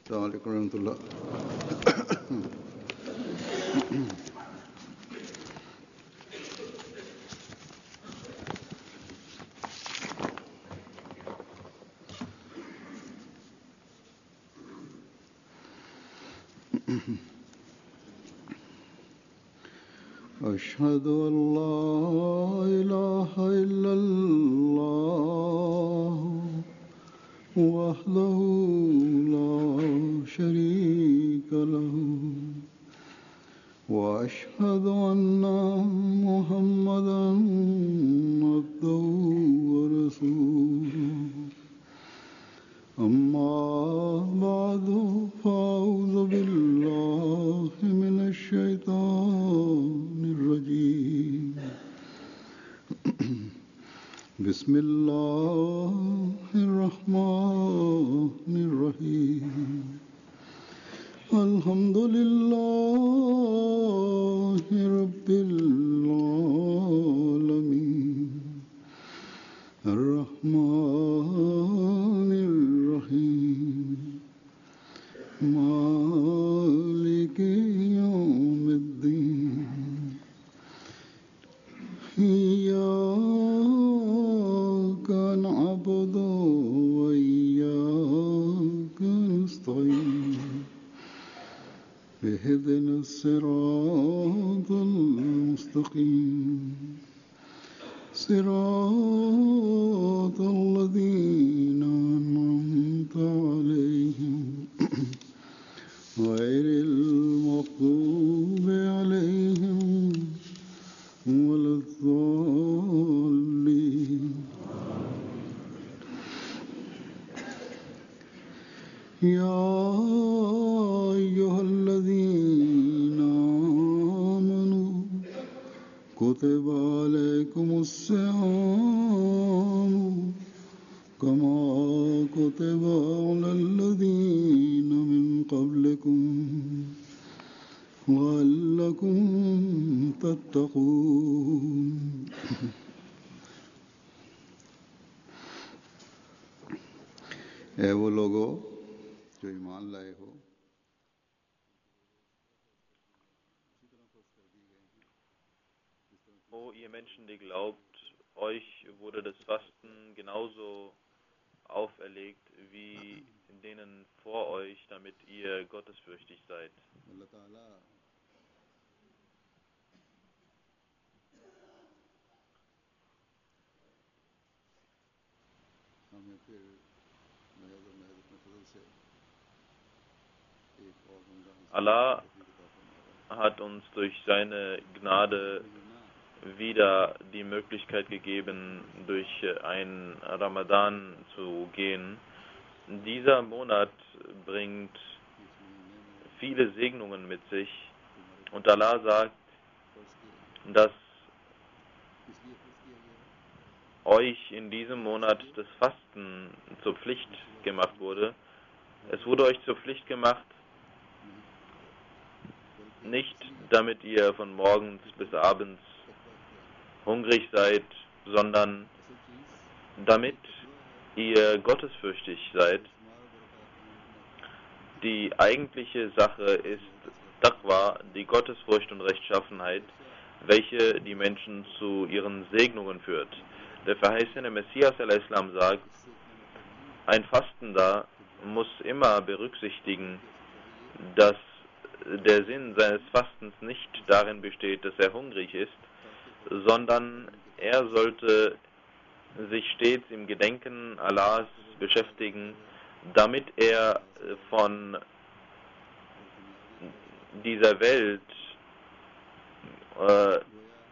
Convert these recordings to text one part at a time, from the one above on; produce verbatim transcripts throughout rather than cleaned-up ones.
السلام عليكم ورحمة الله. أشهد أن لا إله إلا الله وحده لا شريك له وأشهد أن محمدا عبده ورسوله أما بعد فأعوذ بالله من الشيطان الرجيم بسم الله الرحمن الرحيم الحمد لله رب العالمين الرحمن الرحيم مالك يوم الدين إياك نعبد وإياك نستعين اهدنا الصراط المستقيم صراط الذين أنعمت عليهم غير المغضوب عليهم ولا الضالين يا أيها الذين آمنوا كتب عليكم الصيام كما كتب على الذين من قبلكم لعلكم تتقون اے وہ لوگو جو ایمان لائے ہو O ihr Menschen, die glaubt, euch wurde das Fasten genauso auferlegt wie denen vor euch, damit ihr gottesfürchtig seid. Allah hat uns durch seine Gnade wieder die Möglichkeit gegeben, durch einen Ramadan zu gehen. Dieser Monat bringt viele Segnungen mit sich und Allah sagt, dass euch in diesem Monat das Fasten zur Pflicht gemacht wurde. Es wurde euch zur Pflicht gemacht, nicht damit ihr von morgens bis abends hungrig seid, sondern damit ihr gottesfürchtig seid. Die eigentliche Sache ist Taqwa, die Gottesfurcht und Rechtschaffenheit, welche die Menschen zu ihren Segnungen führt. Der verheißene Messias al-Islam sagt, ein Fastender muss immer berücksichtigen, dass der Sinn seines Fastens nicht darin besteht, dass er hungrig ist, sondern er sollte sich stets im Gedenken Allahs beschäftigen, damit er von dieser Welt äh,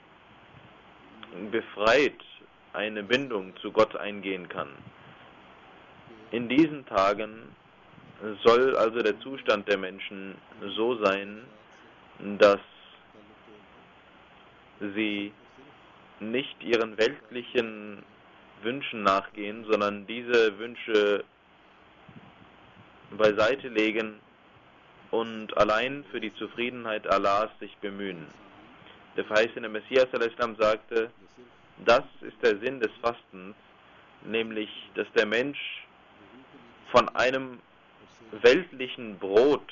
befreit eine Bindung zu Gott eingehen kann. In diesen Tagen soll also der Zustand der Menschen so sein, dass sie nicht ihren weltlichen Wünschen nachgehen, sondern diese Wünsche beiseite legen und allein für die Zufriedenheit Allahs sich bemühen. Der verheißene Messias al-Islam sagte, das ist der Sinn des Fastens, nämlich, dass der Mensch von einem weltlichen Brot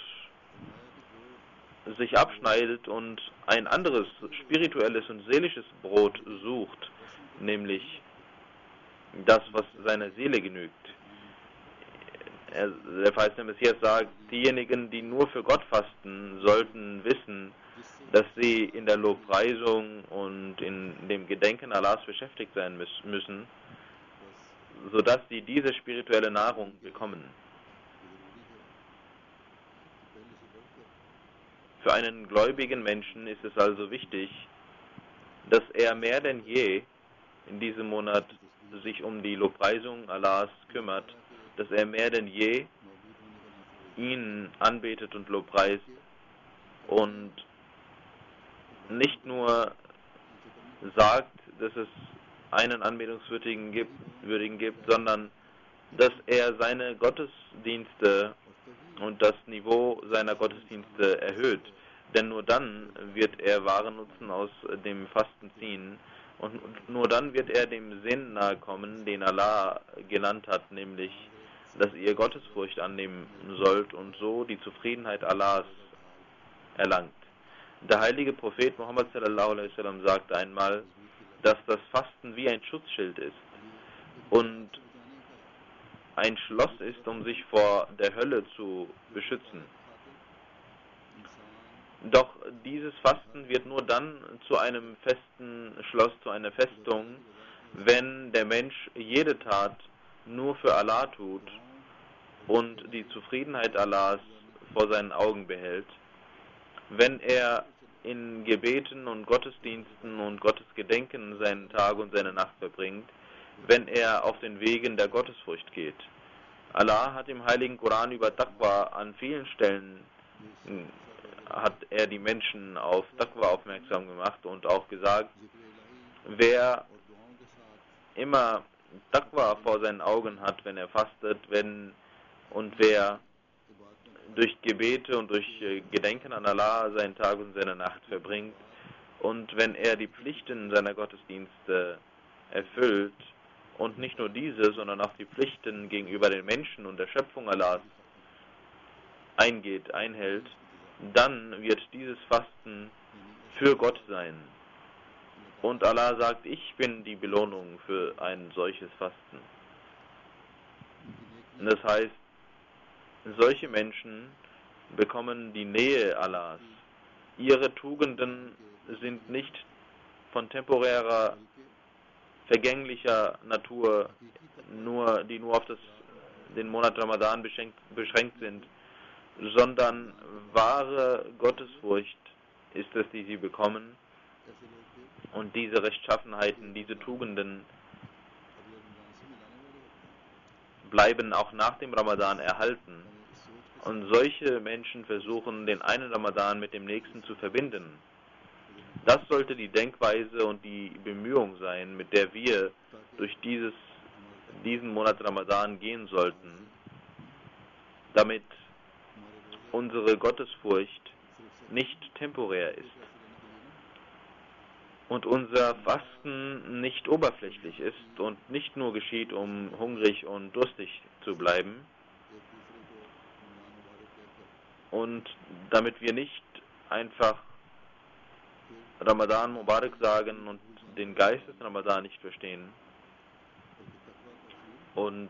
sich abschneidet und ein anderes spirituelles und seelisches Brot sucht, nämlich das, was seiner Seele genügt. Er, der verheißene Messias sagt, diejenigen, die nur für Gott fasten, sollten wissen, dass sie in der Lobpreisung und in dem Gedenken Allahs beschäftigt sein müssen, sodass sie diese spirituelle Nahrung bekommen. Für einen gläubigen Menschen ist es also wichtig, dass er mehr denn je in diesem Monat sich um die Lobpreisung Allahs kümmert, dass er mehr denn je ihn anbetet und lobpreist und nicht nur sagt, dass es einen Anbetungswürdigen gibt, Würdigen gibt, sondern dass er seine Gottesdienste und das Niveau seiner Gottesdienste erhöht. Denn nur dann wird er wahren Nutzen aus dem Fasten ziehen und nur dann wird er dem Sinn nahe kommen, den Allah genannt hat, nämlich, dass ihr Gottesfurcht annehmen sollt und so die Zufriedenheit Allahs erlangt. Der heilige Prophet Muhammad sallallahu alaihi wasallam sagte einmal, dass das Fasten wie ein Schutzschild ist und ein Schloss ist, um sich vor der Hölle zu beschützen. Doch dieses Fasten wird nur dann zu einem festen Schloss, zu einer Festung, wenn der Mensch jede Tat nur für Allah tut und die Zufriedenheit Allahs vor seinen Augen behält. Wenn er in Gebeten und Gottesdiensten und Gottesgedenken seinen Tag und seine Nacht verbringt, wenn er auf den Wegen der Gottesfurcht geht. Allah hat im heiligen Koran über Taqwa an vielen Stellen hat er die Menschen auf Taqwa aufmerksam gemacht und auch gesagt, wer immer Taqwa vor seinen Augen hat, wenn er fastet, wenn und wer durch Gebete und durch Gedenken an Allah seinen Tag und seine Nacht verbringt und wenn er die Pflichten seiner Gottesdienste erfüllt und nicht nur diese, sondern auch die Pflichten gegenüber den Menschen und der Schöpfung Allahs eingeht, einhält, dann wird dieses Fasten für Gott sein. Und Allah sagt, ich bin die Belohnung für ein solches Fasten. Und das heißt, solche Menschen bekommen die Nähe Allahs. Ihre Tugenden sind nicht von temporärer, vergänglicher Natur, nur, die nur auf das, den Monat Ramadan beschränkt, beschränkt sind, sondern wahre Gottesfurcht ist es, die sie bekommen. Und diese Rechtschaffenheiten, diese Tugenden bleiben auch nach dem Ramadan erhalten. Und solche Menschen versuchen, den einen Ramadan mit dem nächsten zu verbinden. Das sollte die Denkweise und die Bemühung sein, mit der wir durch dieses, diesen Monat Ramadan gehen sollten, damit unsere Gottesfurcht nicht temporär ist und unser Fasten nicht oberflächlich ist und nicht nur geschieht, um hungrig und durstig zu bleiben, und damit wir nicht einfach Ramadan Mubarak sagen und den Geist des Ramadan nicht verstehen. Und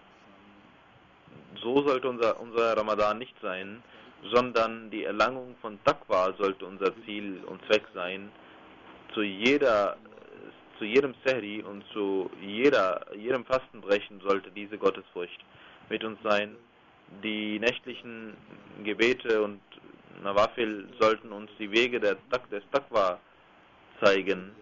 so sollte unser, unser Ramadan nicht sein, sondern die Erlangung von Taqwa sollte unser Ziel und Zweck sein. Zu jeder, zu jedem Sehri und zu jeder, jedem Fastenbrechen sollte diese Gottesfurcht mit uns sein. Die nächtlichen Gebete und Nawafil sollten uns die Wege der, des Taqwa zeigen.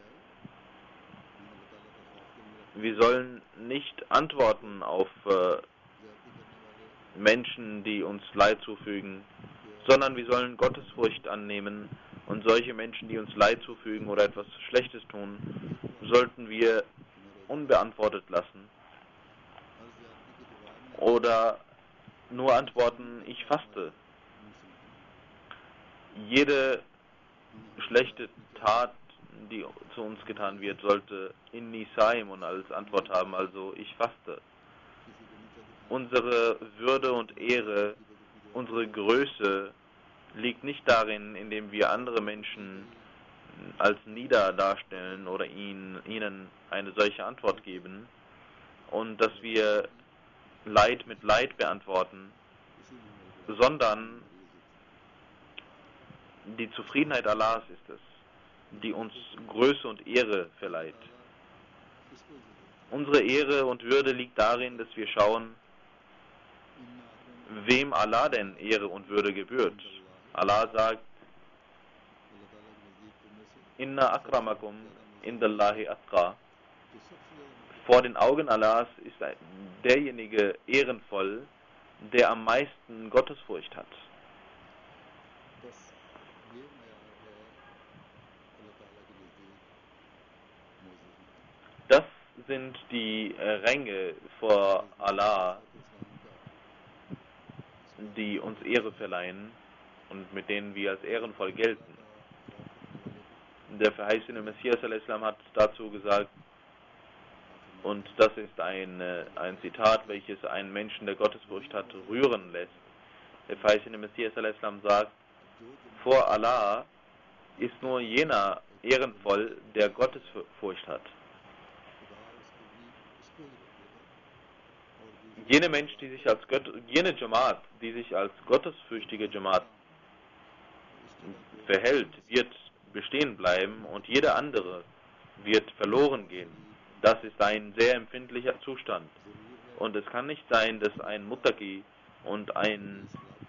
Wir sollen nicht antworten auf äh, Menschen, die uns Leid zufügen, sondern wir sollen Gottesfurcht annehmen und solche Menschen, die uns Leid zufügen oder etwas Schlechtes tun, sollten wir unbeantwortet lassen oder nur antworten, ich faste. Jede schlechte Tat, die zu uns getan wird, sollte inni Saimun als Antwort haben, also ich faste. Unsere Würde und Ehre unsere Größe liegt nicht darin, indem wir andere Menschen als nieder darstellen oder ihnen, ihnen eine solche Antwort geben und dass wir Leid mit Leid beantworten, sondern die Zufriedenheit Allahs ist es, die uns Größe und Ehre verleiht. Unsere Ehre und Würde liegt darin, dass wir schauen, wem Allah denn Ehre und Würde gebührt. Allah sagt, Inna akramakum indallahi atqa. Vor den Augen Allahs ist derjenige ehrenvoll, der am meisten Gottesfurcht hat. Das sind die Ränge vor Allah, die uns Ehre verleihen und mit denen wir als ehrenvoll gelten. Der verheißene Messias al-Islam hat dazu gesagt, und das ist ein, ein Zitat, welches einen Menschen, der Gottesfurcht hat, rühren lässt. Der verheißene Messias al-Islam sagt, vor Allah ist nur jener ehrenvoll, der Gottesfurcht hat. Jene Mensch, die sich als Gott, jene Jamaat, die sich als gottesfürchtige Jamaat verhält, wird bestehen bleiben und jeder andere wird verloren gehen. Das ist ein sehr empfindlicher Zustand. Und es kann nicht sein, dass ein Muttaqi und ein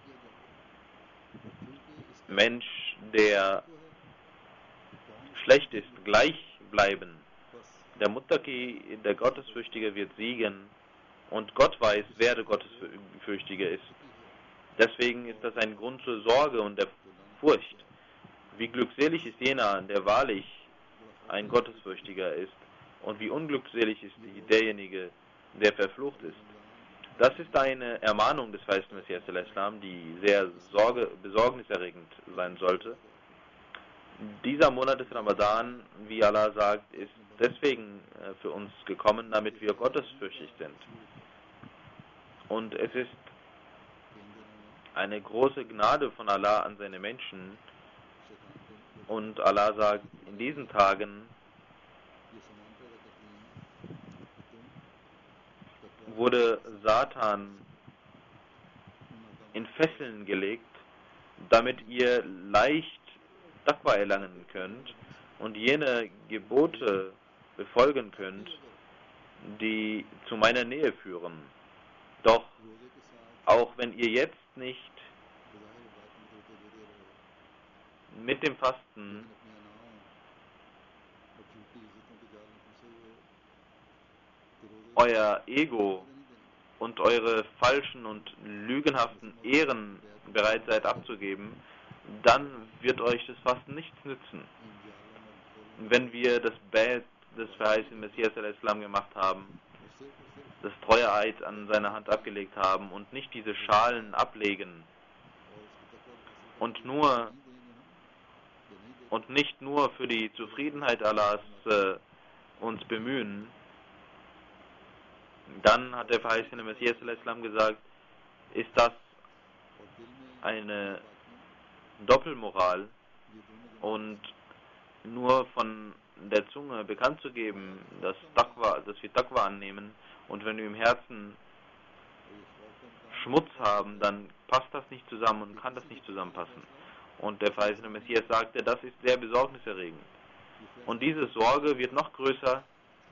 Mensch, der schlecht ist, gleich bleiben. Der Muttaqi, der Gottesfürchtige, wird siegen und Gott weiß, wer der Gottesfürchtige ist. Deswegen ist das ein Grund zur Sorge und der Furcht. Wie glückselig ist jener, der wahrlich ein Gottesfürchtiger ist, und wie unglückselig ist derjenige, der verflucht ist. Das ist eine Ermahnung des verheißenen Messias al-Islam, die sehr Sorge, besorgniserregend sein sollte. Dieser Monat des Ramadan, wie Allah sagt, ist deswegen für uns gekommen, damit wir gottesfürchtig sind. Und es ist eine große Gnade von Allah an seine Menschen. Und Allah sagt, in diesen Tagen wurde Satan in Fesseln gelegt, damit ihr leicht Taqwa erlangen könnt und jene Gebote befolgen könnt, die zu meiner Nähe führen. Doch auch wenn ihr jetzt nicht mit dem Fasten euer Ego und eure falschen und lügenhaften Ehren bereit seid abzugeben, dann wird euch das Fasten nichts nützen. Wenn wir das Bad des verheißenen Messias al-Islam gemacht haben, das Treueeid an seiner Hand abgelegt haben und nicht diese Schalen ablegen und nur und nicht nur für die Zufriedenheit Allahs äh, uns bemühen, dann hat der verheißene Messias al-Islam gesagt, ist das eine Doppelmoral und nur von der Zunge bekannt zu geben, dass, Taqwa, dass wir Taqwa annehmen und wenn wir im Herzen Schmutz haben, dann passt das nicht zusammen und kann das nicht zusammenpassen. Und der verheißene Messias sagte, das ist sehr besorgniserregend. Und diese Sorge wird noch größer,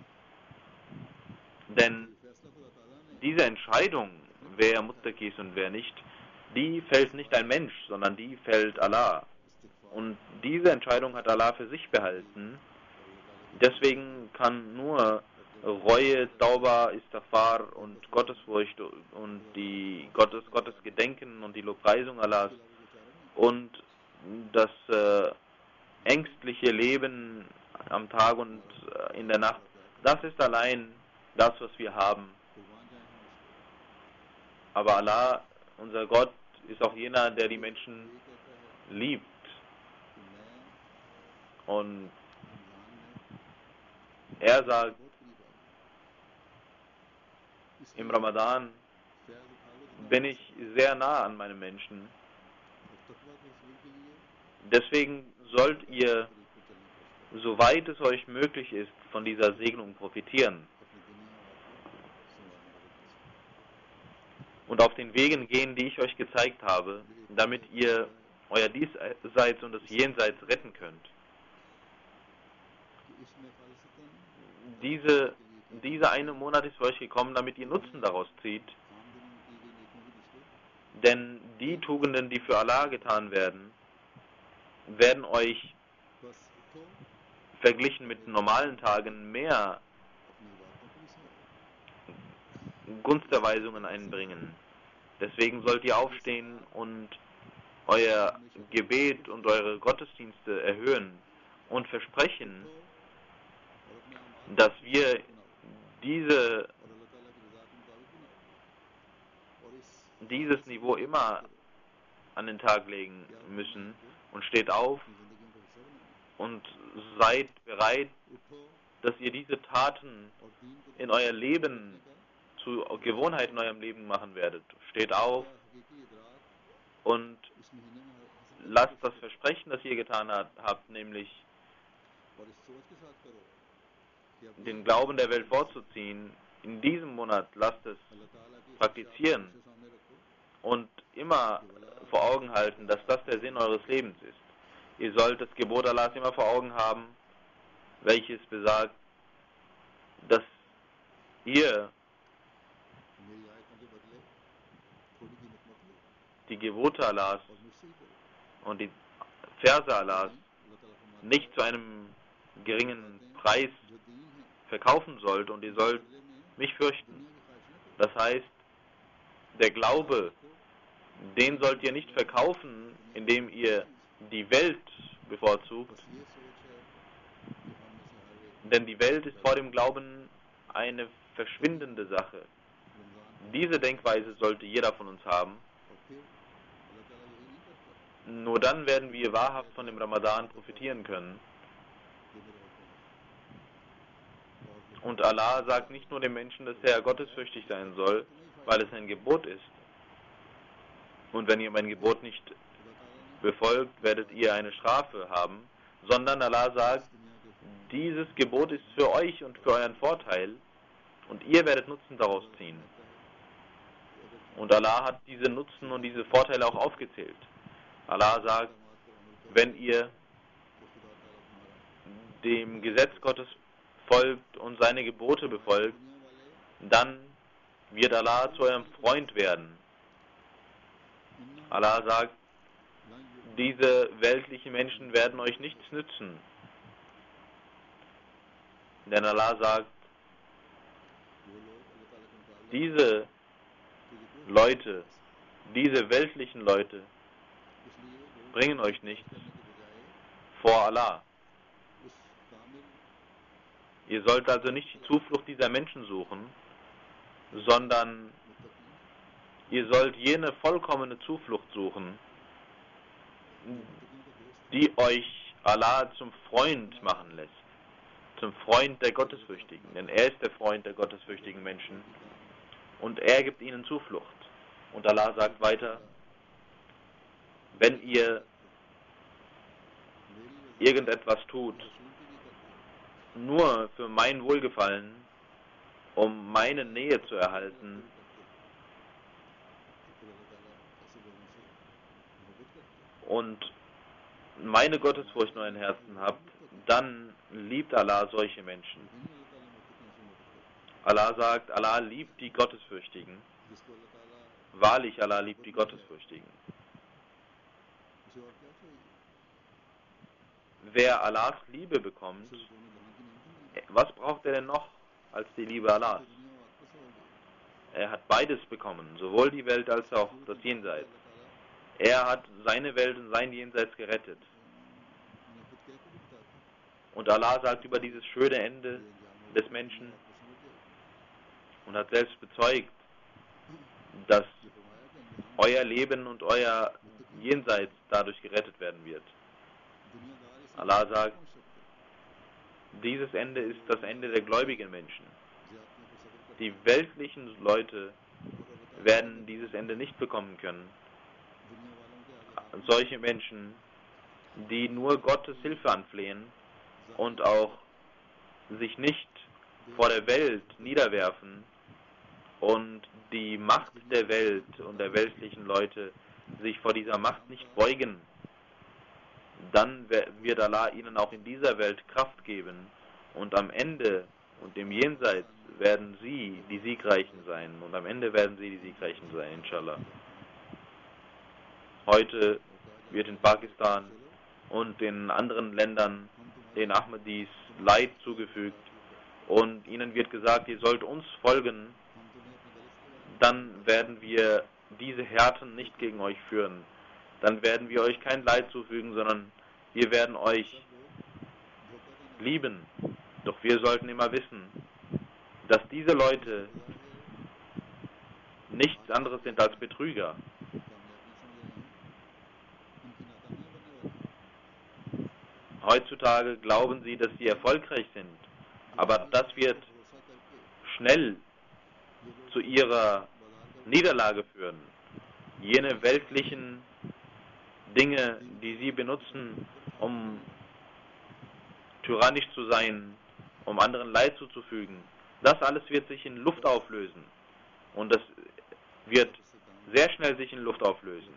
denn diese Entscheidung, wer Muttaqi ist und wer nicht, die fällt nicht ein Mensch, sondern die fällt Allah. Und diese Entscheidung hat Allah für sich behalten. Deswegen kann nur Reue, Tauba, Istighfar und Gottesfurcht und die Gottes, Gottes Gedenken und die Lobpreisung Allahs und das äh, ängstliche Leben am Tag und äh, in der Nacht, das ist allein das, was wir haben. Aber Allah, unser Gott, ist auch jener, der die Menschen liebt. Und er sagt im Ramadan, bin ich sehr nah an meinem Menschen. Deswegen sollt ihr, soweit es euch möglich ist, von dieser Segnung profitieren und auf den Wegen gehen, die ich euch gezeigt habe, damit ihr euer Diesseits und das Jenseits retten könnt. Diese, dieser eine Monat ist für euch gekommen, damit ihr Nutzen daraus zieht, denn die Tugenden, die für Allah getan werden, werden euch verglichen mit normalen Tagen mehr Gunsterweisungen einbringen. Deswegen sollt ihr aufstehen und euer Gebet und eure Gottesdienste erhöhen und versprechen, dass wir diese, dieses Niveau immer an den Tag legen müssen, und steht auf und seid bereit, dass ihr diese Taten in euer Leben zu Gewohnheit in eurem Leben machen werdet. Steht auf und lasst das Versprechen, das ihr getan habt, nämlich den Glauben der Welt vorzuziehen, in diesem Monat lasst es praktizieren und immer vor Augen halten, dass das der Sinn eures Lebens ist. Ihr sollt das Gebot Allahs immer vor Augen haben, welches besagt, dass ihr die Gebote Allahs und die Verse Allahs nicht zu einem geringen Preis verkaufen sollt, und ihr sollt mich fürchten. Das heißt, der Glaube, den sollt ihr nicht verkaufen, indem ihr die Welt bevorzugt, denn die Welt ist vor dem Glauben eine verschwindende Sache. Diese Denkweise sollte jeder von uns haben. Nur dann werden wir wahrhaft von dem Ramadan profitieren können. Und Allah sagt nicht nur dem Menschen, dass er gottesfürchtig sein soll, weil es ein Gebot ist. Und wenn ihr mein Gebot nicht befolgt, werdet ihr eine Strafe haben, sondern Allah sagt, dieses Gebot ist für euch und für euren Vorteil, und ihr werdet Nutzen daraus ziehen. Und Allah hat diese Nutzen und diese Vorteile auch aufgezählt. Allah sagt, wenn ihr dem Gesetz Gottes folgt und seine Gebote befolgt, dann wird Allah zu eurem Freund werden. Allah sagt, diese weltlichen Menschen werden euch nichts nützen. Denn Allah sagt, diese Leute, diese weltlichen Leute bringen euch nichts vor Allah. Ihr sollt also nicht die Zuflucht dieser Menschen suchen, sondern ihr sollt jene vollkommene Zuflucht suchen, die euch Allah zum Freund machen lässt, zum Freund der Gottesfürchtigen, denn er ist der Freund der gottesfürchtigen Menschen und er gibt ihnen Zuflucht. Und Allah sagt weiter, wenn ihr irgendetwas tut, nur für mein Wohlgefallen, um meine Nähe zu erhalten, und meine Gottesfurcht in euren Herzen habt, dann liebt Allah solche Menschen. Allah sagt, Allah liebt die Gottesfürchtigen. Wahrlich, Allah liebt die Gottesfürchtigen. Wer Allahs Liebe bekommt, was braucht er denn noch als die Liebe Allahs? Er hat beides bekommen, sowohl die Welt als auch das Jenseits. Er hat seine Welt und sein Jenseits gerettet. Und Allah sagt über dieses schöne Ende des Menschen und hat selbst bezeugt, dass euer Leben und euer Jenseits dadurch gerettet werden wird. Allah sagt, dieses Ende ist das Ende der gläubigen Menschen. Die weltlichen Leute werden dieses Ende nicht bekommen können. Solche Menschen, die nur Gottes Hilfe anflehen und auch sich nicht vor der Welt niederwerfen und die Macht der Welt und der weltlichen Leute sich vor dieser Macht nicht beugen, dann wird Allah ihnen auch in dieser Welt Kraft geben und am Ende und im Jenseits werden sie die Siegreichen sein und am Ende werden sie die Siegreichen sein, inshallah. Heute wird in Pakistan und in anderen Ländern den Ahmadis Leid zugefügt und ihnen wird gesagt, ihr sollt uns folgen, dann werden wir diese Härten nicht gegen euch führen. Dann werden wir euch kein Leid zufügen, sondern wir werden euch lieben. Doch wir sollten immer wissen, dass diese Leute nichts anderes sind als Betrüger. Heutzutage glauben sie, dass sie erfolgreich sind, aber das wird schnell zu ihrer Niederlage führen. Jene weltlichen Dinge, die sie benutzen, um tyrannisch zu sein, um anderen Leid zuzufügen, das alles wird sich in Luft auflösen. Und das wird sehr schnell sich in Luft auflösen.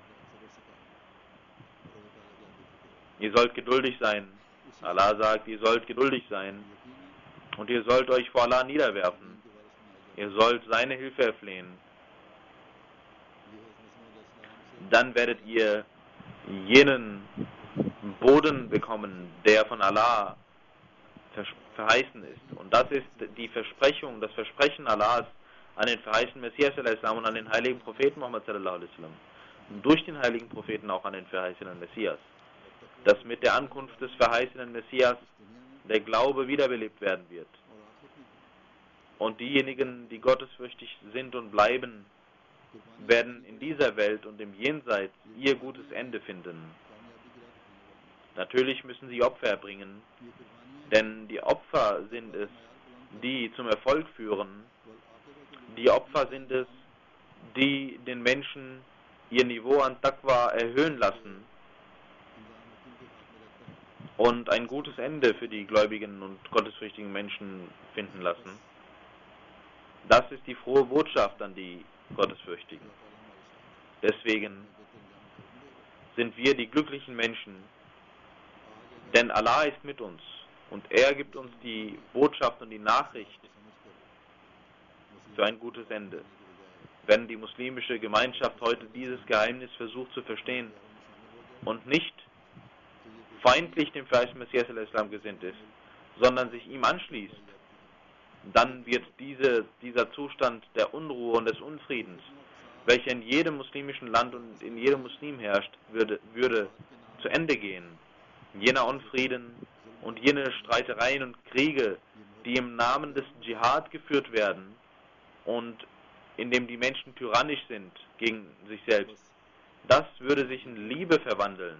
Ihr sollt geduldig sein. Allah sagt, ihr sollt geduldig sein. Und ihr sollt euch vor Allah niederwerfen. Ihr sollt seine Hilfe erflehen. Dann werdet ihr jenen Boden bekommen, der von Allah verheißen ist. Und das ist die Versprechung, das Versprechen Allahs an den verheißenen Messias und an den heiligen Propheten Muhammad sallallahu alaihi wasallam. Und durch den heiligen Propheten auch an den verheißenen Messias. Dass mit der Ankunft des verheißenen Messias der Glaube wiederbelebt werden wird. Und diejenigen, die gottesfürchtig sind und bleiben, werden in dieser Welt und im Jenseits ihr gutes Ende finden. Natürlich müssen sie Opfer erbringen, denn die Opfer sind es, die zum Erfolg führen. Die Opfer sind es, die den Menschen ihr Niveau an Taqwa erhöhen lassen und ein gutes Ende für die gläubigen und gottesfürchtigen Menschen finden lassen. Das ist die frohe Botschaft an die Gottesfürchtigen. Deswegen sind wir die glücklichen Menschen, denn Allah ist mit uns und er gibt uns die Botschaft und die Nachricht für ein gutes Ende. Wenn die muslimische Gemeinschaft heute dieses Geheimnis versucht zu verstehen und nicht feindlich dem verheißenen Messias al-Islam gesinnt ist, sondern sich ihm anschließt, dann wird diese, dieser Zustand der Unruhe und des Unfriedens, welcher in jedem muslimischen Land und in jedem Muslim herrscht, würde, würde zu Ende gehen. Jener Unfrieden und jene Streitereien und Kriege, die im Namen des Dschihad geführt werden und in dem die Menschen tyrannisch sind gegen sich selbst, das würde sich in Liebe verwandeln.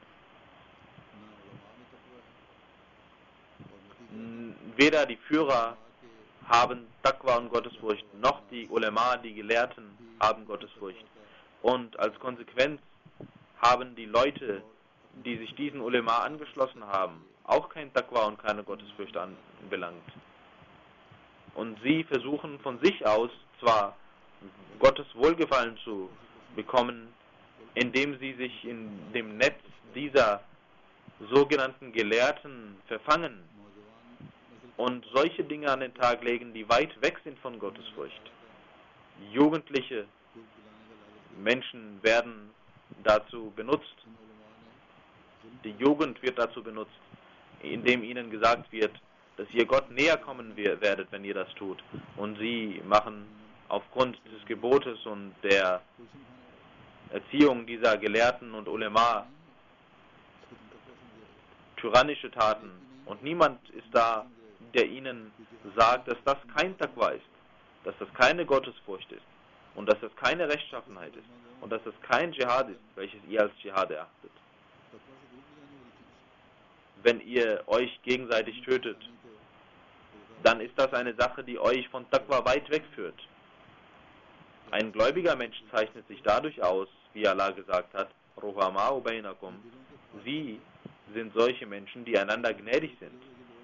Weder die Führer haben Taqwa und Gottesfurcht, noch die Ulema, die Gelehrten, haben Gottesfurcht. Und als Konsequenz haben die Leute, die sich diesen Ulema angeschlossen haben, auch kein Taqwa und keine Gottesfurcht anbelangt. Und sie versuchen von sich aus zwar Gottes Wohlgefallen zu bekommen, indem sie sich in dem Netz dieser sogenannten Gelehrten verfangen und solche Dinge an den Tag legen, die weit weg sind von Gottesfurcht. Jugendliche Menschen werden dazu benutzt. Die Jugend wird dazu benutzt, indem ihnen gesagt wird, dass ihr Gott näher kommen werdet, wenn ihr das tut. Und sie machen aufgrund des Gebotes und der Erziehung dieser Gelehrten und Ulema tyrannische Taten. Und niemand ist da, der ihnen sagt, dass das kein Taqwa ist, dass das keine Gottesfurcht ist und dass das keine Rechtschaffenheit ist und dass das kein Dschihad ist, welches ihr als Dschihad erachtet. Wenn ihr euch gegenseitig tötet, dann ist das eine Sache, die euch von Taqwa weit wegführt. Ein gläubiger Mensch zeichnet sich dadurch aus, wie Allah gesagt hat, Ruhama'u bainakum. Sie sind solche Menschen, die einander gnädig sind.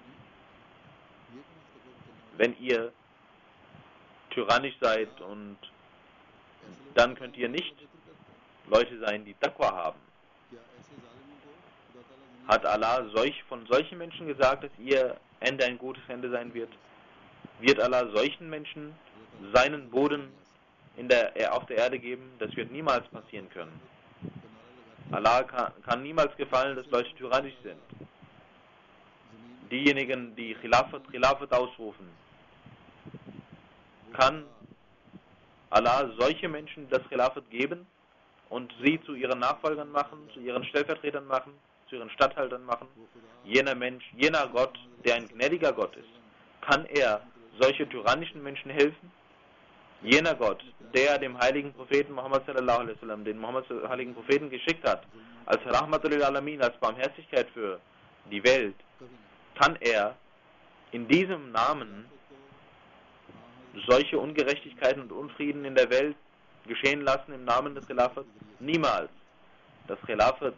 Wenn ihr tyrannisch seid, und dann könnt ihr nicht Leute sein, die Taqwa haben. Hat Allah solch, von solchen Menschen gesagt, dass ihr Ende ein gutes Ende sein wird? Wird Allah solchen Menschen seinen Boden in der, auf der Erde geben? Das wird niemals passieren können. Allah kann, kann niemals gefallen, dass Leute tyrannisch sind. Diejenigen, die Khilafat, Khilafat ausrufen, kann Allah solche Menschen das Khilafat geben und sie zu ihren Nachfolgern machen, zu ihren Stellvertretern machen, zu ihren Statthaltern machen. Jener Mensch, jener Gott, der ein gnädiger Gott ist, kann er solche tyrannischen Menschen helfen? Jener Gott, der dem heiligen Propheten Muhammad sallallahu alaihi wasallam, den Muhammad heiligen Propheten geschickt hat, als Rahmatul lil Alamin, als Barmherzigkeit für die Welt, kann er in diesem Namen solche Ungerechtigkeiten und Unfrieden in der Welt geschehen lassen im Namen des Khilafat? Niemals. Das Khilafat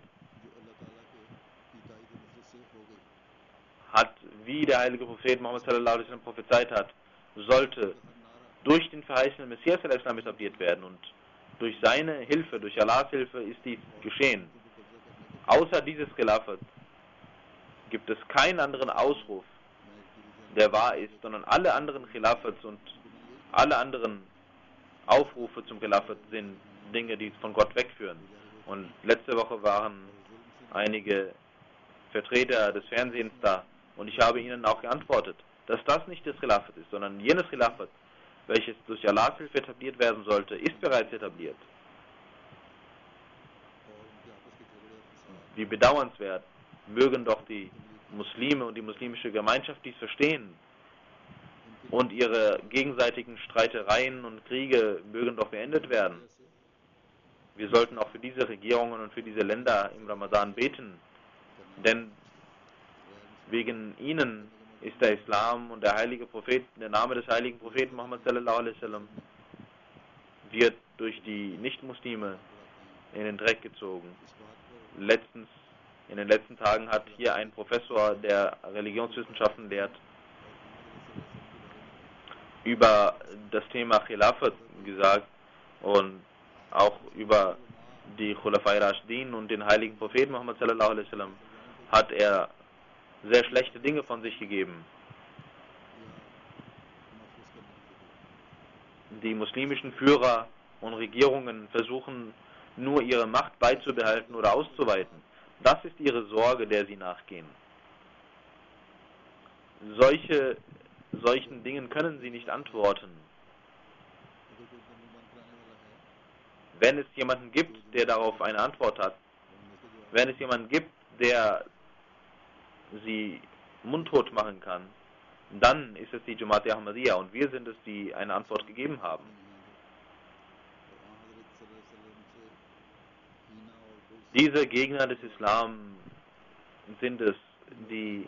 hat, wie der heilige Prophet Muhammad sallallahu alaihi wasallam prophezeit hat, sollte durch den verheißenen Messias al-Islam etabliert werden, und durch seine Hilfe, durch Allahs Hilfe ist dies geschehen. Außer dieses Khilafat gibt es keinen anderen Ausruf, der wahr ist, sondern alle anderen Khilafats und alle anderen Aufrufe zum Khilafat sind Dinge, die von Gott wegführen. Und letzte Woche waren einige Vertreter des Fernsehens da, und ich habe ihnen auch geantwortet, dass das nicht das Khilafat ist, sondern jenes Khilafat, welches durch Allahs Hilfe etabliert werden sollte, ist bereits etabliert. Wie bedauernswert, mögen doch die Muslime und die muslimische Gemeinschaft dies verstehen, und ihre gegenseitigen Streitereien und Kriege mögen doch beendet werden. Wir sollten auch für diese Regierungen und für diese Länder im Ramadan beten, denn wegen ihnen ist der Islam und der heilige Prophet, der Name des heiligen Propheten Muhammad sallallahu alaihi wasallam wird durch die Nicht-Muslime in den Dreck gezogen. Letztens, in den letzten Tagen hat hier ein Professor, der Religionswissenschaften lehrt, über das Thema Khilafat gesagt und auch über die Khulafai Rashidin und den heiligen Propheten Muhammad sallallahu alaihi wasallam hat er sehr schlechte Dinge von sich gegeben. Die muslimischen Führer und Regierungen versuchen nur ihre Macht beizubehalten oder auszuweiten. Das ist ihre Sorge, der sie nachgehen. Solche, solchen Dingen können sie nicht antworten. Wenn es jemanden gibt, der darauf eine Antwort hat, wenn es jemanden gibt, der sie mundtot machen kann, dann ist es die Jamaat Ahmadiyya, und wir sind es, die eine Antwort gegeben haben. Diese Gegner des Islam sind es, die,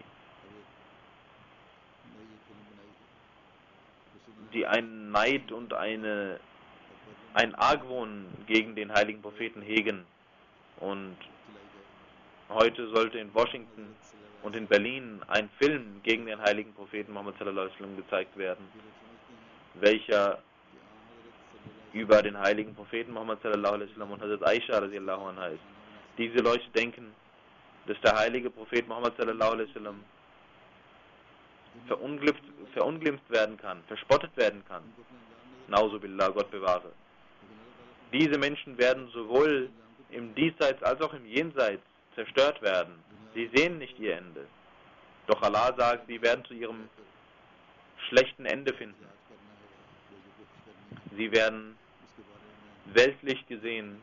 die einen Neid und eine, ein Argwohn gegen den heiligen Propheten hegen. Und heute sollte in Washington und in Berlin ein Film gegen den heiligen Propheten Muhammad sallallahu alaihi wasallam gezeigt werden, welcher über den heiligen Propheten Muhammad sallallahu alaihi wasallam und Hazrat Aisha radiallahu anha ist. Diese Leute denken, dass der heilige Prophet Muhammad sallallahu alaihi wasallam verunglimpft, verunglimpft werden kann, verspottet werden kann. Nauzu billah, Gott bewahre. Diese Menschen werden sowohl im Diesseits als auch im Jenseits zerstört werden. Sie sehen nicht ihr Ende. Doch Allah sagt, sie werden zu ihrem schlechten Ende finden. Sie werden weltlich gesehen,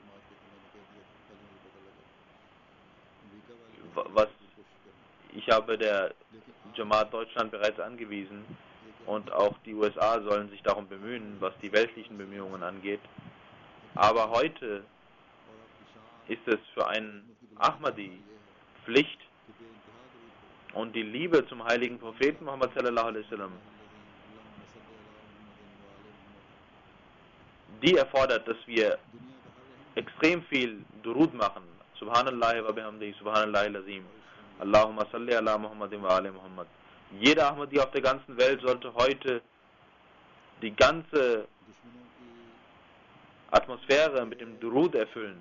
was ich habe der Jamaat Deutschland bereits angewiesen, und auch die U S A sollen sich darum bemühen, was die weltlichen Bemühungen angeht. Aber heute ist es für einen Ahmadi Pflicht und die Liebe zum heiligen Propheten Muhammad sallallahu alaihi wasallam, die erfordert, dass wir extrem viel Durud machen. Subhanallah wa bihamdihi, Subhanallah lazim. Allahumma salli ala Muhammadin wa ali Muhammad. Jeder Ahmadi auf der ganzen Welt sollte heute die ganze Atmosphäre mit dem Durud erfüllen.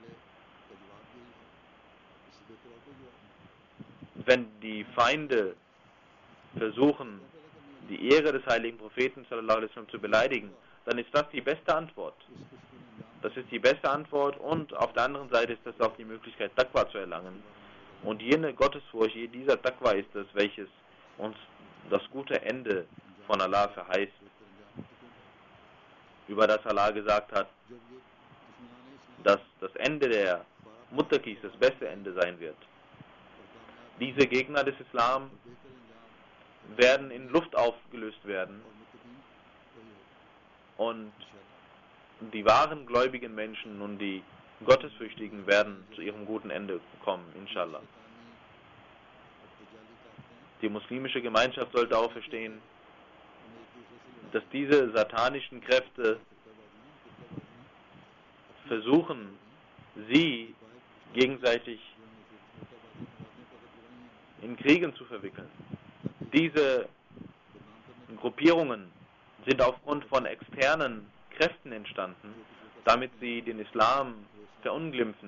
Wenn die Feinde versuchen, die Ehre des heiligen Propheten sallallahu alaihi wasallam zu beleidigen, dann ist das die beste Antwort. Das ist die beste Antwort und auf der anderen Seite ist das auch die Möglichkeit, Taqwa zu erlangen. Und jene Gottesfurcht, dieser Taqwa ist es, welches uns das gute Ende von Allah verheißt, über das Allah gesagt hat, dass das Ende der Muttaqis das beste Ende sein wird. Diese Gegner des Islam werden in Luft aufgelöst werden und die wahren gläubigen Menschen und die Gottesfürchtigen werden zu ihrem guten Ende kommen, inshallah. Die muslimische Gemeinschaft sollte auch verstehen, dass diese satanischen Kräfte versuchen, sie gegenseitig in Kriegen zu verwickeln. Diese Gruppierungen sind aufgrund von externen Kräften entstanden, damit sie den Islam verunglimpfen.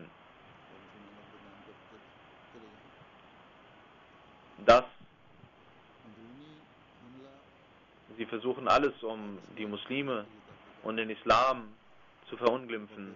Das sie versuchen alles, um die Muslime und den Islam zu verunglimpfen.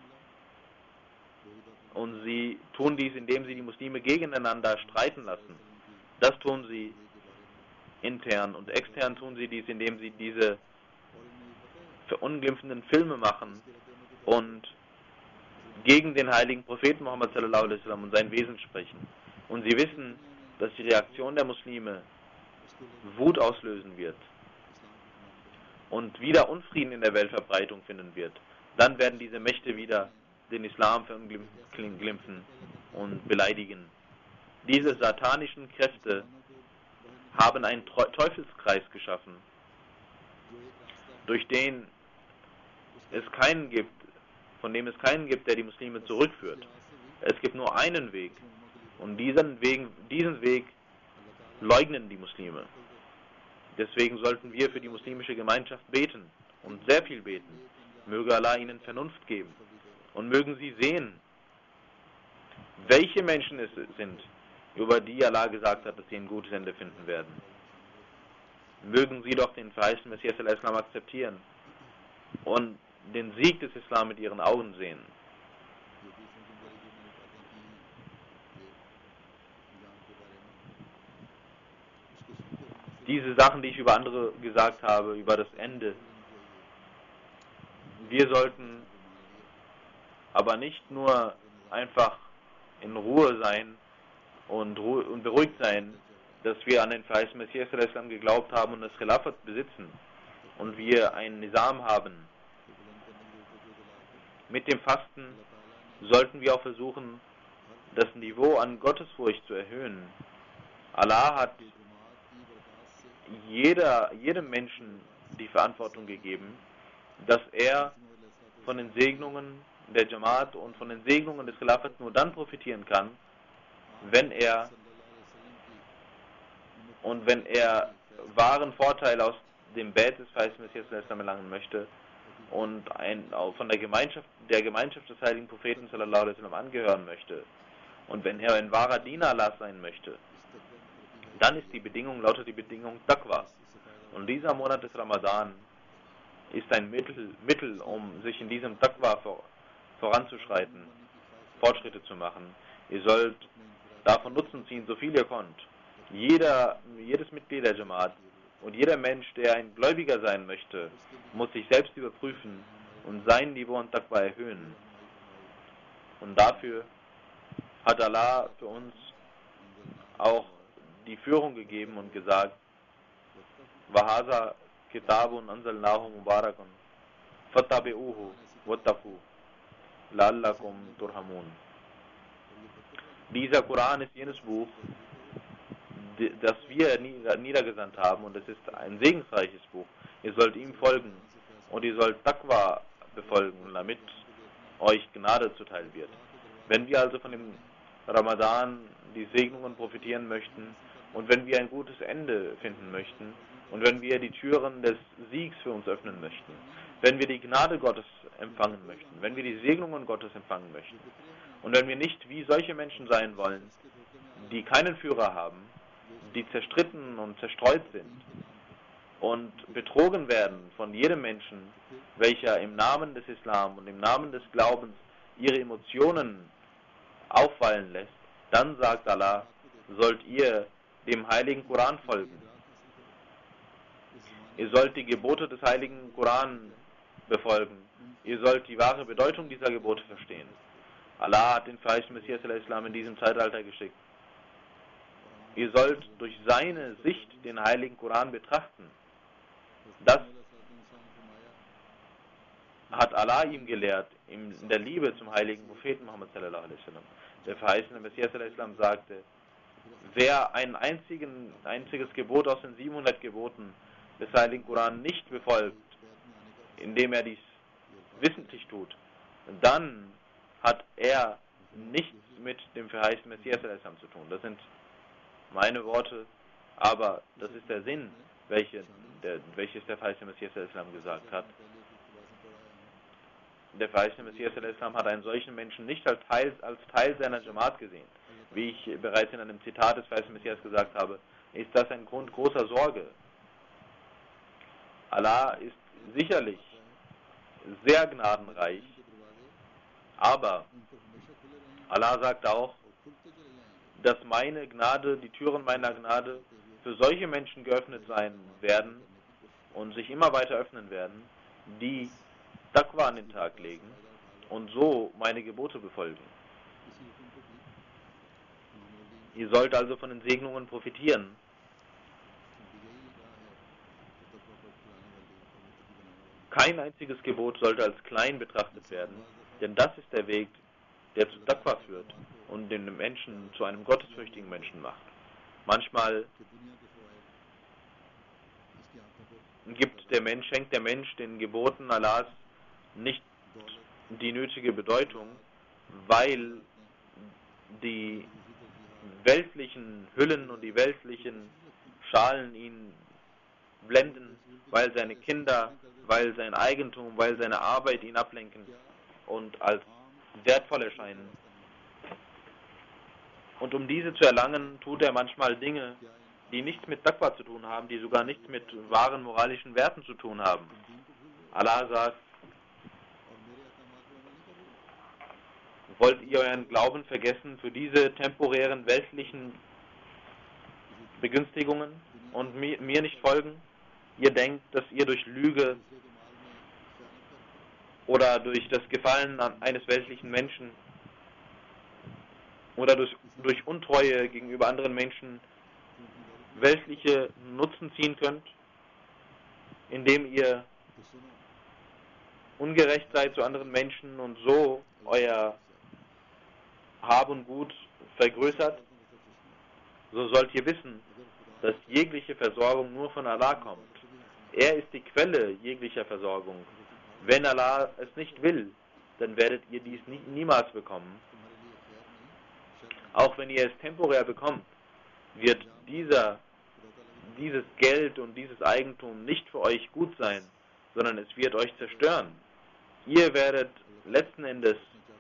Und sie tun dies, indem sie die Muslime gegeneinander streiten lassen. Das tun sie intern und extern tun sie dies, indem sie diese verunglimpfenden Filme machen und gegen den heiligen Propheten Muhammad sallallahu alaihi wasallam und sein Wesen sprechen. Und sie wissen, dass die Reaktion der Muslime Wut auslösen wird und wieder Unfrieden in der Weltverbreitung finden wird. Dann werden diese Mächte wieder den Islam verunglimpfen und beleidigen. Diese satanischen Kräfte haben einen Teufelskreis geschaffen, durch den es keinen gibt, von dem es keinen gibt, der die Muslime zurückführt. Es gibt nur einen Weg und diesen Weg, diesen Weg leugnen die Muslime. Deswegen sollten wir für die muslimische Gemeinschaft beten und sehr viel beten. Möge Allah ihnen Vernunft geben und mögen sie sehen, welche Menschen es sind, über die Allah gesagt hat, dass sie ein gutes Ende finden werden. Mögen sie doch den verheißenen Messias al-Islam akzeptieren und den Sieg des Islam mit ihren Augen sehen. Diese Sachen, die ich über andere gesagt habe, über das Ende, wir sollten aber nicht nur einfach in Ruhe sein und, Ruhe und beruhigt sein, dass wir an den verheißenen Messias al-Islam geglaubt haben und das Khilafat besitzen und wir einen Nizam haben. Mit dem Fasten sollten wir auch versuchen, das Niveau an Gottesfurcht zu erhöhen. Allah hat jeder, jedem Menschen die Verantwortung gegeben, dass er von den Segnungen der Jamaat und von den Segnungen des Khilafat nur dann profitieren kann, wenn er und wenn er wahren Vorteil aus dem Bett des verheißenen Messias erlangen möchte und ein, von der Gemeinschaft, der Gemeinschaft des heiligen Propheten sallallahu alaihi wasallam angehören möchte und wenn er ein wahrer Diener Allah sein möchte, dann ist die Bedingung, lautet die Bedingung Taqwa. Und dieser Monat des Ramadan ist ein Mittel, Mittel um sich in diesem Taqwa vor, voranzuschreiten, Fortschritte zu machen. Ihr sollt davon Nutzen ziehen, so viel ihr konnt. Jeder, jedes Mitglied der Jamaat und jeder Mensch, der ein Gläubiger sein möchte, muss sich selbst überprüfen und sein Niveau an Taqwa erhöhen. Und dafür hat Allah für uns auch die Führung gegeben und gesagt, Wahaza Kitabun anzalnahu mubarakun fattabi'uhu wattaqu la'allakum turhamun. Dieser Koran ist jenes Buch, das wir niedergesandt haben und es ist ein segensreiches Buch. Ihr sollt ihm folgen und ihr sollt Taqwa befolgen, damit euch Gnade zuteil wird. Wenn wir also von dem Ramadan die Segnungen profitieren möchten und wenn wir ein gutes Ende finden möchten und wenn wir die Türen des Siegs für uns öffnen möchten, wenn wir die Gnade Gottes empfangen möchten, wenn wir die Segnungen Gottes empfangen möchten und wenn wir nicht wie solche Menschen sein wollen, die keinen Führer haben, die zerstritten und zerstreut sind und betrogen werden von jedem Menschen, welcher im Namen des Islam und im Namen des Glaubens ihre Emotionen auffallen lässt, dann sagt Allah, sollt ihr dem heiligen Koran folgen. Ihr sollt die Gebote des heiligen Koran befolgen. Ihr sollt die wahre Bedeutung dieser Gebote verstehen. Allah hat den verheißten Messias al-Islam in diesem Zeitalter geschickt. Ihr sollt durch seine Sicht den heiligen Koran betrachten. Das hat Allah ihm gelehrt, in der Liebe zum heiligen Propheten Muhammad sallallahu alaihi wasallam. Der verheißene Messias al-Islam sagte, wer ein einzigen, einziges Gebot aus den siebenhundert Geboten des heiligen Koran nicht befolgt, indem er dies wissentlich tut, dann hat er nichts mit dem verheißten Messias al-Islam zu tun. Das sind meine Worte, aber das ist der Sinn, welche, der, welches der verheißene Messias al-Islam gesagt hat. Der verheißene Messias al-Islam hat einen solchen Menschen nicht als Teil, als Teil seiner Jamaat gesehen. Wie ich bereits in einem Zitat des verheißenen Messias gesagt habe, ist das ein Grund großer Sorge. Allah ist sicherlich sehr gnadenreich, aber Allah sagt auch, dass meine Gnade, die Türen meiner Gnade für solche Menschen geöffnet sein werden und sich immer weiter öffnen werden, die Taqwa an den Tag legen und so meine Gebote befolgen. Ihr sollt also von den Segnungen profitieren. Kein einziges Gebot sollte als klein betrachtet werden, denn das ist der Weg, der zu Taqwa führt und den Menschen zu einem gottesfürchtigen Menschen macht. Manchmal gibt der Mensch, schenkt der Mensch den Geboten Allahs nicht die nötige Bedeutung, weil die weltlichen Hüllen und die weltlichen Schalen ihn blenden, weil seine Kinder, weil sein Eigentum, weil seine Arbeit ihn ablenken und als wertvoll erscheinen. Und um diese zu erlangen, tut er manchmal Dinge, die nichts mit Taqwa zu tun haben, die sogar nichts mit wahren moralischen Werten zu tun haben. Allah sagt, wollt ihr euren Glauben vergessen für diese temporären weltlichen Begünstigungen und mir, mir nicht folgen? Ihr denkt, dass ihr durch Lüge oder durch das Gefallen an eines weltlichen Menschen oder durch, durch Untreue gegenüber anderen Menschen weltliche Nutzen ziehen könnt, indem ihr ungerecht seid zu anderen Menschen und so euer Hab und Gut vergrößert, so sollt ihr wissen, dass jegliche Versorgung nur von Allah kommt. Er ist die Quelle jeglicher Versorgung. Wenn Allah es nicht will, dann werdet ihr dies nie, niemals bekommen. Auch wenn ihr es temporär bekommt, wird dieser, dieses Geld und dieses Eigentum nicht für euch gut sein, sondern es wird euch zerstören. Ihr werdet letzten Endes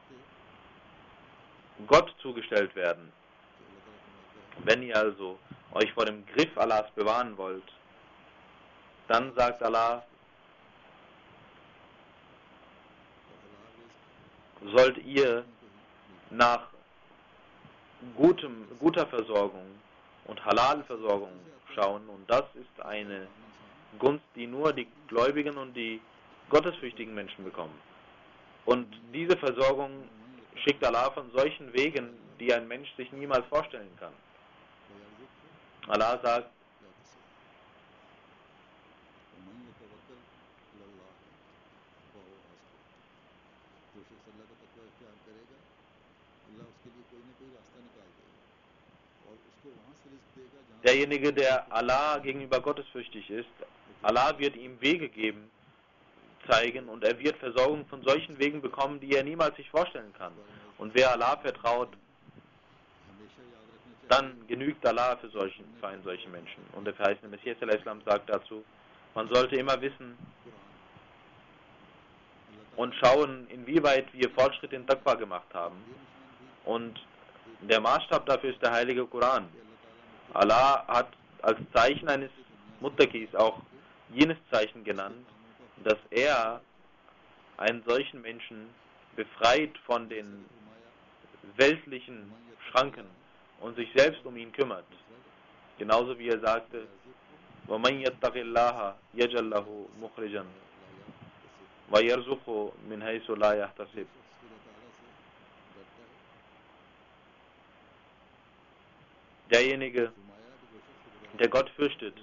Gott zugestellt werden. Wenn ihr also euch vor dem Griff Allahs bewahren wollt, dann sagt Allah, sollt ihr nach gutem, guter Versorgung und Halal-Versorgung schauen, und das ist eine Gunst, die nur die Gläubigen und die gottesfürchtigen Menschen bekommen. Und diese Versorgung schickt Allah von solchen Wegen, die ein Mensch sich niemals vorstellen kann. Allah sagt, derjenige, der Allah gegenüber gottesfürchtig ist, Allah wird ihm Wege geben zeigen und er wird Versorgung von solchen Wegen bekommen, die er niemals sich vorstellen kann. Und wer Allah vertraut, dann genügt Allah für, solchen, für einen solchen Menschen. Und der verheißene Messias al-Islam sagt dazu, man sollte immer wissen und schauen, inwieweit wir Fortschritt in Taqwa gemacht haben. Und der Maßstab dafür ist der heilige Koran. Allah hat als Zeichen eines Muttaqis auch jenes Zeichen genannt, dass er einen solchen Menschen befreit von den weltlichen Schranken und sich selbst um ihn kümmert. Genauso wie er sagte, وَمَنْ يَتَّقِ اللَّهَ يَجْعَلْ لَهُ مُخْرِجًا وَيَرْزُقْهُ مِنْ حَيْثُ لَا يَحْتَسِبُ. Derjenige, der Gott fürchtet,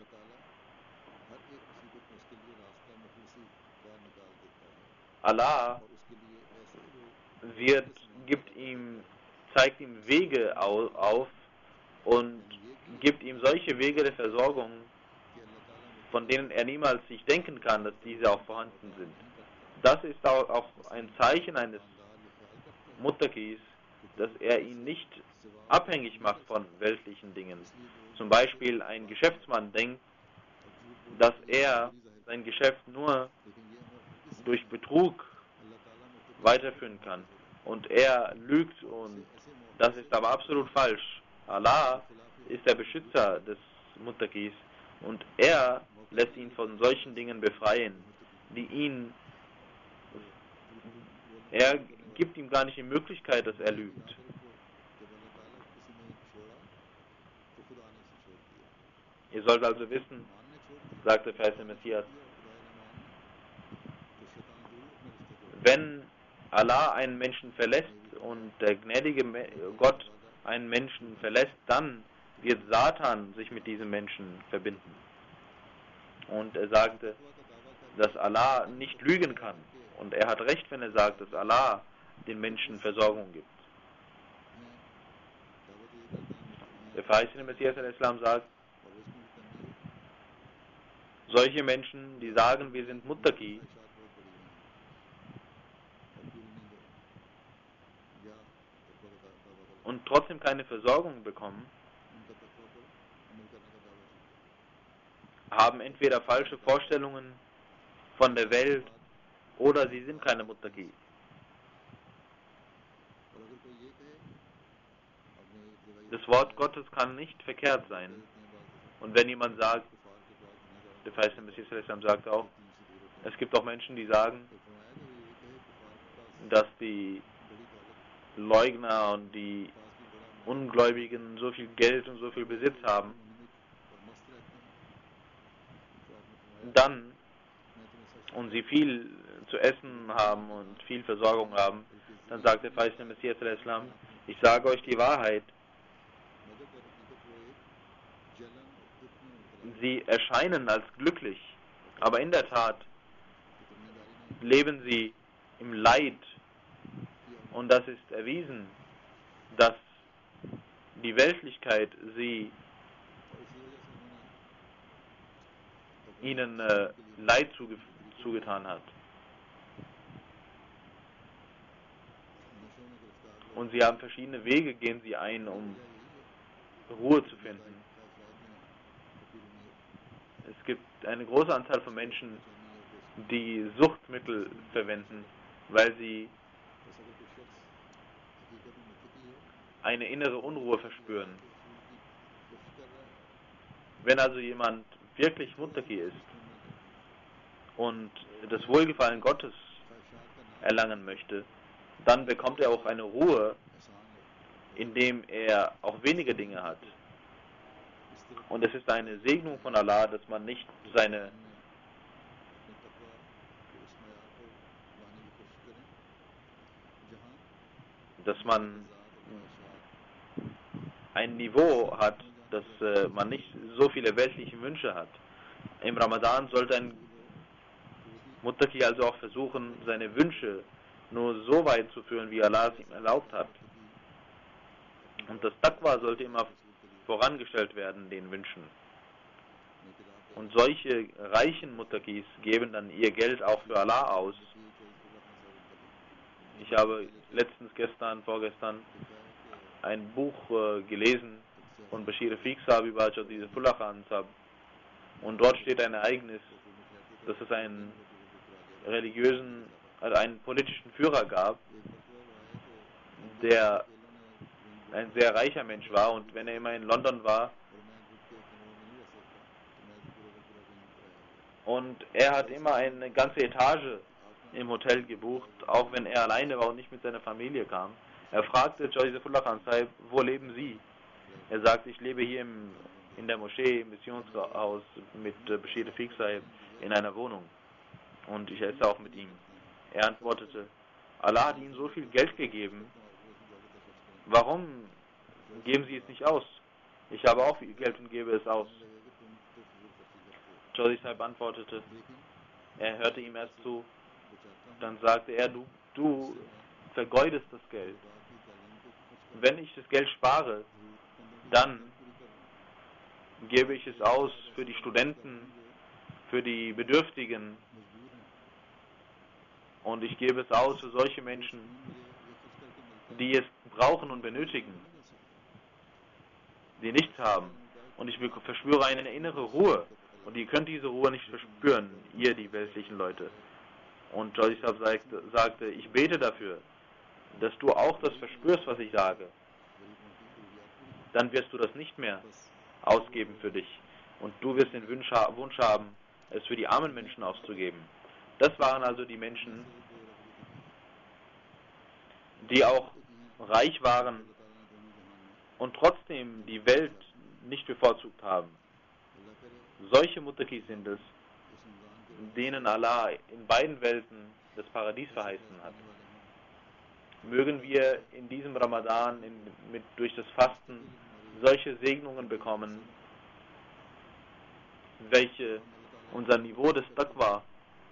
Allah wird, gibt ihm, zeigt ihm Wege auf und gibt ihm solche Wege der Versorgung, von denen er niemals sich denken kann, dass diese auch vorhanden sind. Das ist auch ein Zeichen eines Muttaqis, dass er ihn nicht abhängig macht von weltlichen Dingen. Zum Beispiel ein Geschäftsmann denkt, dass er sein Geschäft nur durch Betrug weiterführen kann. Und er lügt und das ist aber absolut falsch. Allah ist der Beschützer des Muttaqis und er lässt ihn von solchen Dingen befreien, die ihn, er gibt ihm gar nicht die Möglichkeit, dass er lügt. Ihr sollt also wissen, sagt der verheißene Messias, wenn Allah einen Menschen verlässt und der gnädige Gott einen Menschen verlässt, dann wird Satan sich mit diesem Menschen verbinden. Und er sagte, dass Allah nicht lügen kann. Und er hat recht, wenn er sagt, dass Allah den Menschen Versorgung gibt. Der verheißene Messias al-Islam sagt, solche Menschen, die sagen, wir sind Muttaqi, und trotzdem keine Versorgung bekommen, haben entweder falsche Vorstellungen von der Welt oder sie sind keine Muttaqi. Das Wort Gottes kann nicht verkehrt sein. Und wenn jemand sagt, der verheißene Messias al-Islam sagt auch, es gibt auch Menschen, die sagen, dass die Leugner und die Ungläubigen so viel Geld und so viel Besitz haben, dann und sie viel zu essen haben und viel Versorgung haben, dann sagt der verheißene Messias al-Islam, ich sage euch die Wahrheit, sie erscheinen als glücklich, aber in der Tat leben sie im Leid. Und das ist erwiesen, dass die Weltlichkeit sie ihnen äh, Leid zuge zugetan hat. Und sie haben verschiedene Wege, gehen sie ein, um Ruhe zu finden. Es gibt eine große Anzahl von Menschen, die Suchtmittel verwenden, weil sie eine innere Unruhe verspüren. Wenn also jemand wirklich Muttaqi ist und das Wohlgefallen Gottes erlangen möchte, dann bekommt er auch eine Ruhe, indem er auch wenige Dinge hat. Und es ist eine Segnung von Allah, dass man nicht seine dass man ein Niveau hat, dass äh, man nicht so viele weltliche Wünsche hat. Im Ramadan sollte ein Muttaqi also auch versuchen, seine Wünsche nur so weit zu führen, wie Allah es ihm erlaubt hat. Und das Taqwa sollte immer vorangestellt werden, den Wünschen. Und solche reichen Muttaqis geben dann ihr Geld auch für Allah aus. Ich habe letztens, gestern, vorgestern ein Buch äh, gelesen von Bashir Rafiq Sahib über Jadidullah Khan Sahib. Und dort steht ein Ereignis, dass es einen religiösen, also einen politischen Führer gab, der ein sehr reicher Mensch war, und wenn er immer in London war, und er hat immer eine ganze Etage im Hotel gebucht, auch wenn er alleine war und nicht mit seiner Familie kam. Er fragte Jadidullah Khan Sahib, wo leben Sie? Er sagte, ich lebe hier im, in der Moschee, im Missionshaus mit äh, Bashir Rafiq Sahib in einer Wohnung, und ich esse auch mit ihm. Er antwortete, Allah hat Ihnen so viel Geld gegeben, warum geben Sie es nicht aus? Ich habe auch viel Geld und gebe es aus. Jodi Sahib antwortete, er hörte ihm erst zu, dann sagte er, du, du vergeudest das Geld. Wenn ich das Geld spare, dann gebe ich es aus für die Studenten, für die Bedürftigen, und ich gebe es aus für solche Menschen, die es brauchen und benötigen, die nichts haben. Und ich verspüre eine innere Ruhe, und ihr könnt diese Ruhe nicht verspüren, ihr, die weltlichen Leute. Und Jodi Sahib sagte, sagte, ich bete dafür, dass du auch das verspürst, was ich sage. Dann wirst du das nicht mehr ausgeben für dich, und du wirst den Wunsch haben, es für die armen Menschen auszugeben. Das waren also die Menschen, die auch reich waren und trotzdem die Welt nicht bevorzugt haben. Solche Muttaqis sind es, denen Allah in beiden Welten das Paradies verheißen hat. Mögen wir in diesem Ramadan in, mit, durch das Fasten solche Segnungen bekommen, welche unser Niveau des Taqwa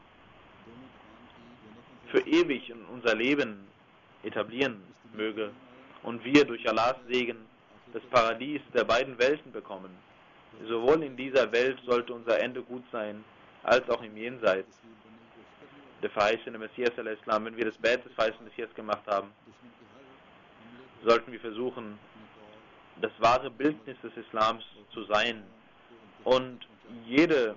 für ewig in unser Leben etablieren möge, und wir durch Allahs Segen das Paradies der beiden Welten bekommen. Sowohl in dieser Welt sollte unser Ende gut sein, als auch im Jenseits. Der verheißene Messias al-Islam, wenn wir das Bett des verheißenen Messias gemacht haben, sollten wir versuchen, das wahre Bildnis des Islams zu sein, und jede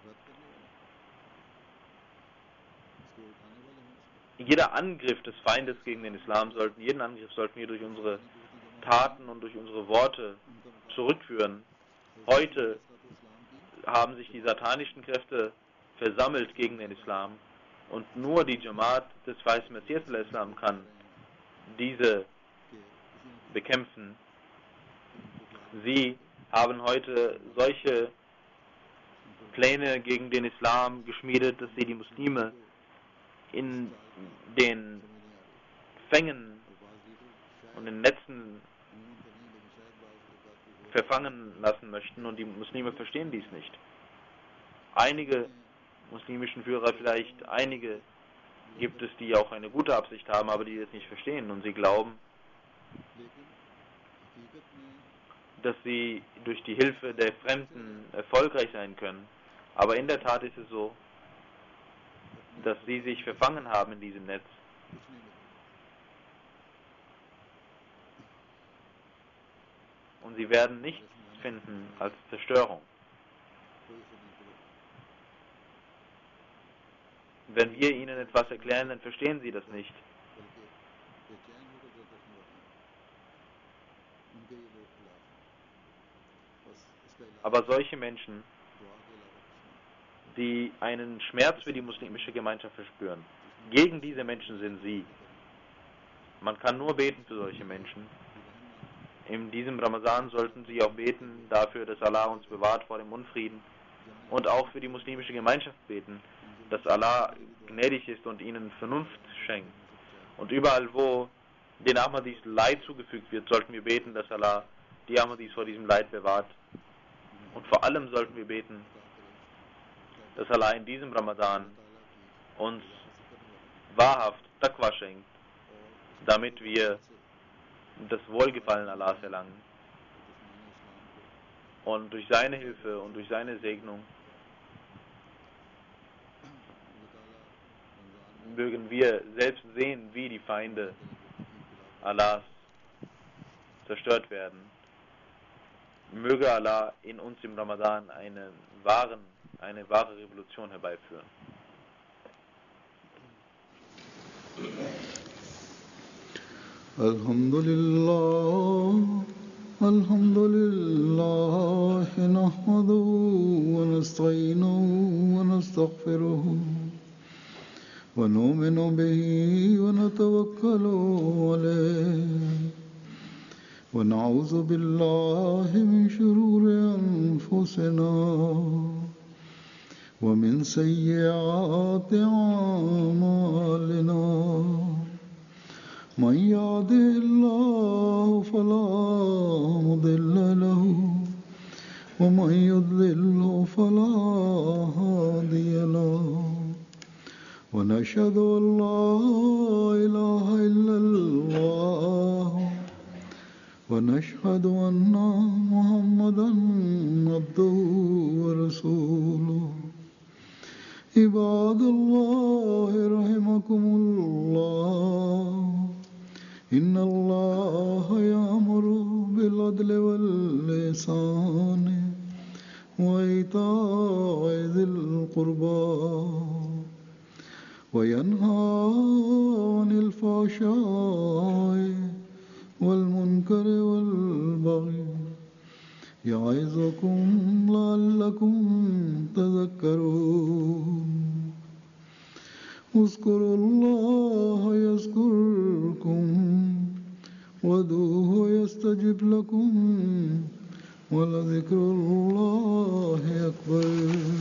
jeder Angriff des Feindes gegen den Islam sollten, jeden Angriff sollten wir durch unsere Taten und durch unsere Worte zurückführen. Heute haben sich die satanischen Kräfte versammelt gegen den Islam, und nur die Jamaat des verheißenen Messias al-Islam kann diese bekämpfen. Sie haben heute solche Pläne gegen den Islam geschmiedet, dass sie die Muslime in den Fängen und den Netzen verfangen lassen möchten, und die Muslime verstehen dies nicht. Einige muslimischen Führer, vielleicht einige gibt es, die auch eine gute Absicht haben, aber die das nicht verstehen, und sie glauben, dass sie durch die Hilfe der Fremden erfolgreich sein können. Aber in der Tat ist es so, dass sie sich verfangen haben in diesem Netz. Und sie werden nichts finden als Zerstörung. Wenn wir ihnen etwas erklären, dann verstehen sie das nicht. Aber solche Menschen, die einen Schmerz für die muslimische Gemeinschaft verspüren, gegen diese Menschen sind sie. Man kann nur beten für solche Menschen. In diesem Ramadan sollten sie auch beten dafür, dass Allah uns bewahrt vor dem Unfrieden, und auch für die muslimische Gemeinschaft beten, dass Allah gnädig ist und ihnen Vernunft schenkt. Und überall, wo den Ahmadis Leid zugefügt wird, sollten wir beten, dass Allah die Ahmadis vor diesem Leid bewahrt. Und vor allem sollten wir beten, dass Allah in diesem Ramadan uns wahrhaft Taqwa schenkt, damit wir das Wohlgefallen Allahs erlangen. Und durch seine Hilfe und durch seine Segnung mögen wir selbst sehen, wie die Feinde Allahs zerstört werden. Möge Allah in uns im Ramadan einen wahren, eine wahre Revolution herbeiführen. Alhamdulillah, Alhamdulillah, nahmaduhu wa nasta'inuhu wa nastaghfiruhu wa nu'minu bihi wa natawakkalu alayhi wa na'udhu billahi min shururi anfusina wa min sayyiati a'malina. من يهده الله فلا مضل له ومن يضلل فلا هادي له ونشهد أن لا إله إلا الله ونشهد أن محمدا عبده ورسوله. عباد الله رحمكم الله إن الله يأمر بالعدل والإحسان وإيتاء ذي القربى وينهى عن الفحشاء والمنكر والبغي يعظكم لعلكم تذكرون. اذكروا الله يذكركم وادعوه يستجب لكم ولذكر الله أكبر.